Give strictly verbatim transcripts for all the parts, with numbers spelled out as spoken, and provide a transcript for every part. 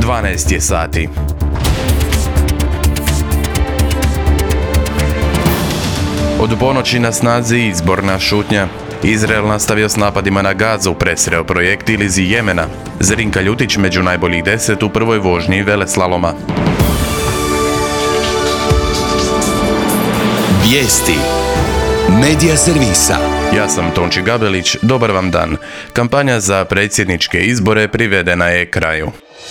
dvanaest je sati. Od ponoći na snazi izborna šutnja. Izrael nastavio s napadima na Gazu, presreo projektil iz Jemena. Zrinka Ljutić među najboljih deset u prvoj vožnji veleslaloma. Vijesti Medija servisa. Ja sam Tonči Gabelić, dobar vam dan. Kampanja za predsjedničke izbore privedena je kraju.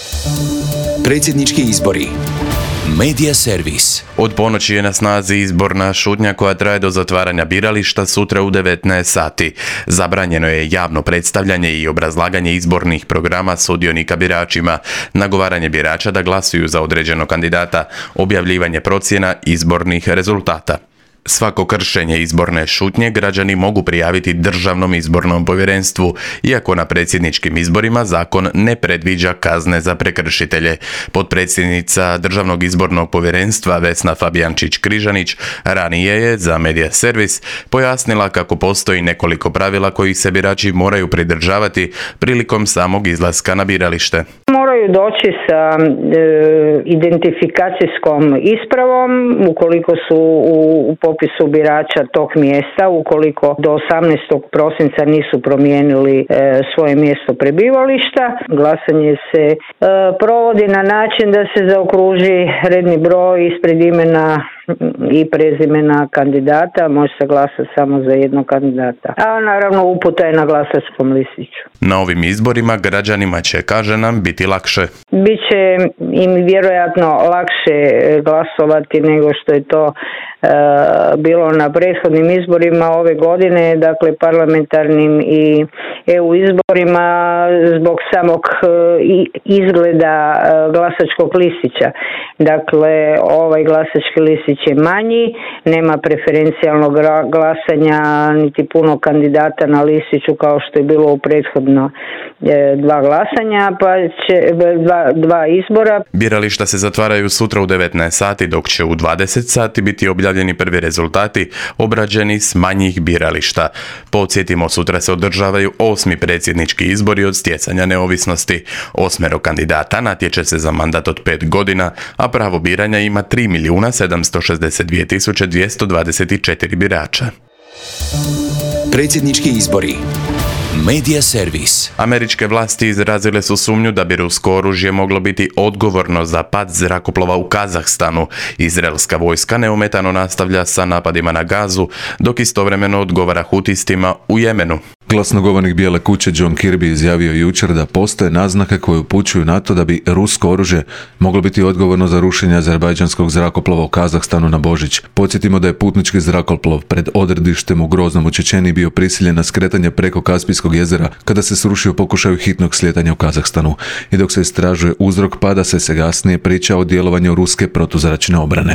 Predsjednički izbori. Medija servis. Od ponoći je na snazi izborna šutnja koja traje do zatvaranja birališta sutra u devetnaest sati. Zabranjeno je javno predstavljanje i obrazlaganje izbornih programa sudionika biračima, nagovaranje birača da glasuju za određenog kandidata, objavljivanje procjena izbornih rezultata. Svako kršenje izborne šutnje građani mogu prijaviti Državnom izbornom povjerenstvu, iako na predsjedničkim izborima zakon ne predviđa kazne za prekršitelje. Potpredsjednica Državnog izbornog povjerenstva Vesna Fabijančić-Križanić ranije je za Medija servis pojasnila kako postoji nekoliko pravila kojih se birači moraju pridržavati prilikom samog izlaska na biralište. Moraju doći sa e, identifikacijskom ispravom ukoliko su u, u popisu birača tog mjesta, ukoliko do osamnaestog prosinca nisu promijenili e, svoje mjesto prebivališta. Glasanje se e, provodi na način da se zaokruži redni broj ispred imena i prezimena kandidata, može se glasati samo za jednog kandidata. A naravno uputa je na glasačkom listiću. Na ovim izborima građanima će, kaže nam, biti lakše. Biće im vjerojatno lakše glasovati nego što je to e, bilo na prethodnim izborima ove godine, dakle parlamentarnim i E U izborima zbog samog e, izgleda e, glasačkog listića. Dakle, ovaj glasački listić je manji, nema preferencijalnog glasanja niti puno kandidata na listiću kao što je bilo u prethodno e, dva glasanja, pa će dva, dva izbora. Birališta se zatvaraju sutra u devetnaest sati, dok će u dvadeset sati biti objavljeni prvi rezultati obrađeni s manjih birališta. Podsjetimo, sutra se održavaju osmi predsjednički izbori od stjecanja neovisnosti. Osmero kandidata natječe se za mandat od pet godina, a pravo biranja ima tri milijuna sedamsto šezdeset dvije tisuće dvjesto dvadeset četiri birača. Predsjednički izbori. Medija servis. Američke vlasti izrazile su sumnju da bi rusko oružje moglo biti odgovorno za pad zrakoplova u Kazahstanu. Izraelska vojska neometano nastavlja sa napadima na Gazu, dok istovremeno odgovara hutistima u Jemenu. Glasnogovornik Bijele kuće John Kirby izjavio jučer da postoje naznake koje upućuju na to da bi rusko oružje moglo biti odgovorno za rušenje azerbajdžanskog zrakoplova u Kazahstanu na Božić. Podsjetimo da je putnički zrakoplov pred odredištem u Groznom u Čečeniji bio prisiljen na skretanje preko Kaspijskog jezera kada se srušio pokušaj hitnog slijetanja u Kazahstanu. I dok se istražuje uzrok pada, se se kasnije priča o djelovanju ruske protuzračne obrane.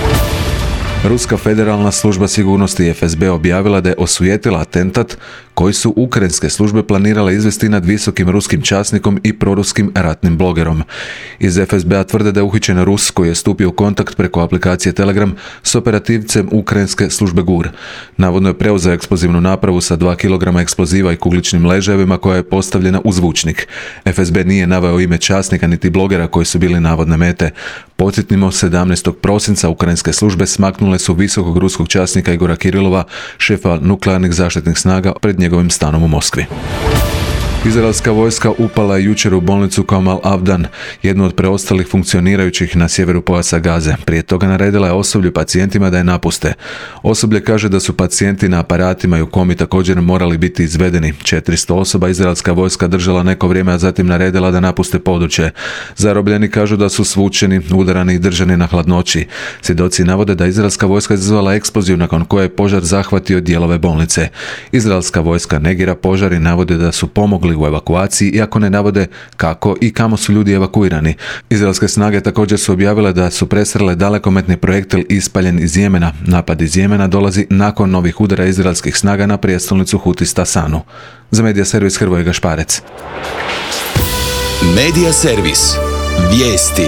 Ruska federalna služba sigurnosti F S B objavila da je osujetila atentat koji su ukrajinske službe planirale izvesti nad visokim ruskim časnikom i proruskim ratnim blogerom. Iz F S B-a tvrde da je uhićen Rus koji je stupio u kontakt preko aplikacije Telegram s operativcem ukrajinske službe G U R. Navodno je preuzeo eksplozivnu napravu sa dva kilograma eksploziva i kugličnim ležajevima koja je postavljena u zvučnik. F S B nije naveo ime časnika niti blogera koji su bili navodne mete. Podsjetimo, sedamnaestog prosinca ukrajinske službe smaknule su visokog ruskog časnika Igora Kirilova, šefa nuklearnih zaštitnih snaga, pred njegovim stanom u Moskvi. Izraelska vojska upala je jučer u bolnicu Kamal Avdan, jednu od preostalih funkcionirajućih na sjeveru pojasa Gaze. Prije toga naredila je osoblju pacijentima da je napuste. Osoblje kaže da su pacijenti na aparatima i u komi također morali biti izvedeni. četiristo osoba izraelska vojska držala neko vrijeme, a zatim naredila da napuste područje. Zarobljeni kažu da su svučeni, udarani i držani na hladnoći. Svjedoci navode da izraelska vojska izazvala eksploziju nakon koje je požar zahvatio dijelove bolnice. Izraelska vojska negira požar i navode da su pomogli u evakuaciji, iako ne navode kako i kamo su ljudi evakuirani. Izraelske snage također su objavile da su presrele dalekometni projektil ispaljen iz Jemena. Napad iz Jemena dolazi nakon novih udara izraelskih snaga na prijestolnicu hutista Sanu. Za Medija servis Hrvoje Gašparec. Medija servis. Vijesti.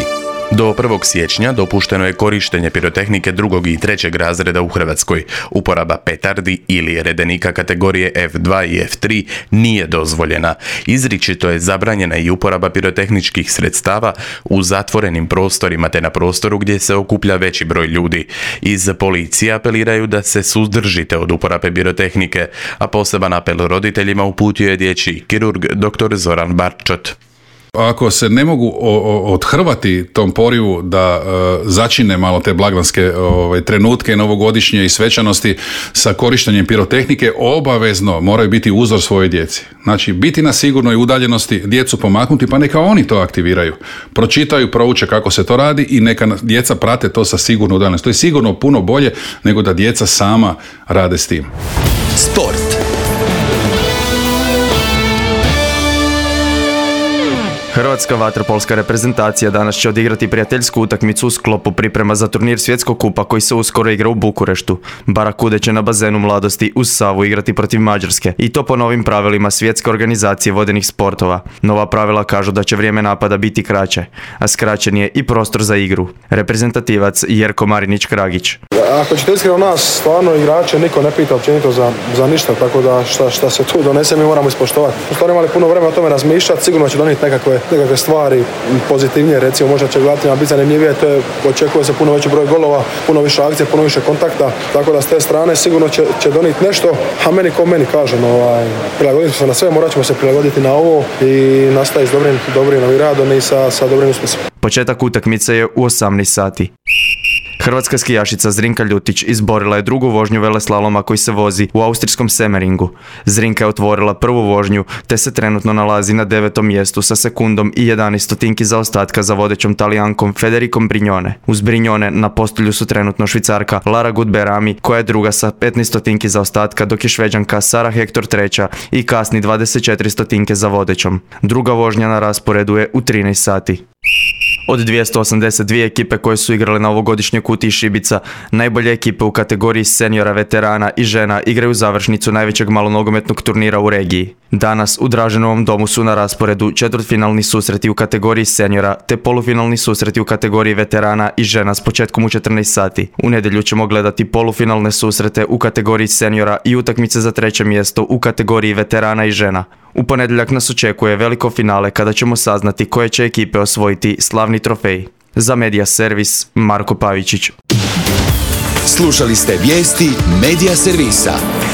Do prvog siječnja dopušteno je korištenje pirotehnike drugog i trećeg razreda u Hrvatskoj. Uporaba petardi ili redenika kategorije F dva i F tri nije dozvoljena. Izričito je zabranjena i uporaba pirotehničkih sredstava u zatvorenim prostorima te na prostoru gdje se okuplja veći broj ljudi. Iz policije apeliraju da se suzdržite od uporabe pirotehnike, a poseban apel roditeljima uputio je dječji kirurg dr. Zoran Barčot. Ako se ne mogu odhrvati tom porivu da uh, začine malo te blagdanske ovaj, trenutke novogodišnje i svečanosti sa korištenjem pirotehnike, obavezno moraju biti uzor svojoj djeci. Znači, biti na sigurnoj udaljenosti, djecu pomaknuti, pa neka oni to aktiviraju. Pročitaju, prouče kako se to radi i neka djeca prate to sa sigurnom udaljenosti. To je sigurno puno bolje nego da djeca sama rade s tim. Sport. Hrvatska vaterpolska reprezentacija danas će odigrati prijateljsku utakmicu u sklopu priprema za turnir Svjetskog kupa koji se uskoro igra u Bukureštu. Barakude će na bazenu Mladosti uz Savu igrati protiv Mađarske i to po novim pravilima Svjetske organizacije vodenih sportova. Nova pravila kažu da će vrijeme napada biti kraće, a skraćen je i prostor za igru. Reprezentativac Jerko Marinić-Kragić. Ako ćete iskreno nas, stvarno igrače, niko ne pita općenito za, za ništa, tako da šta, šta se tu donese mi moramo ispoštovati. Stvarno imali puno vremena o tome razmišljati, sigurno će donijeti nekakve, nekakve stvari pozitivnije, recimo možda će gledateljima biti zanimljivije, to je, očekuje se puno veći broj golova, puno više akcije, puno više kontakta, tako da s te strane sigurno će, će donijeti nešto, a meni ko meni kažem, ovaj, prilagoditi smo se na sve, morat ćemo se prilagoditi na ovo i nastaviti s dobrim, dobrim radom i sa, sa dobrim uspjesom. Početak utakmice je u osamnaest sati. Hrvatska skijašica Zrinka Ljutić izborila je drugu vožnju veleslaloma koji se vozi u austrijskom Semeringu. Zrinka je otvorila prvu vožnju te se trenutno nalazi na devetom mjestu sa sekundom i jedanaest stotinki zaostatka za vodećom Talijankom Federikom Brignone. Uz Brignone na postolju su trenutno Švicarka Lara Gutberami koja je druga sa petnaest stotinki zaostatka, dok je Šveđanka Sara Hector treća i kasni dvadeset četiri stotinke za vodećom. Druga vožnja na rasporedu je u trinaest sati. Od dvjesto osamdeset dvije ekipe koje su igrale na ovogodišnjoj kutiji šibica, najbolje ekipe u kategoriji seniora, veterana i žena igraju završnicu najvećeg malonogometnog turnira u regiji. Danas u Draženovom domu su na rasporedu četvrtfinalni susreti u kategoriji seniora te polufinalni susreti u kategoriji veterana i žena s početkom u četrnaest sati. U nedjelju ćemo gledati polufinalne susrete u kategoriji seniora i utakmice za treće mjesto u kategoriji veterana i žena. U ponedjeljak nas očekuje veliko finale kada ćemo saznati koje će ekipe osvojiti slavni trofej. Za Medija Servis, Marko Pavičić. Slušali ste vijesti Medija Servisa.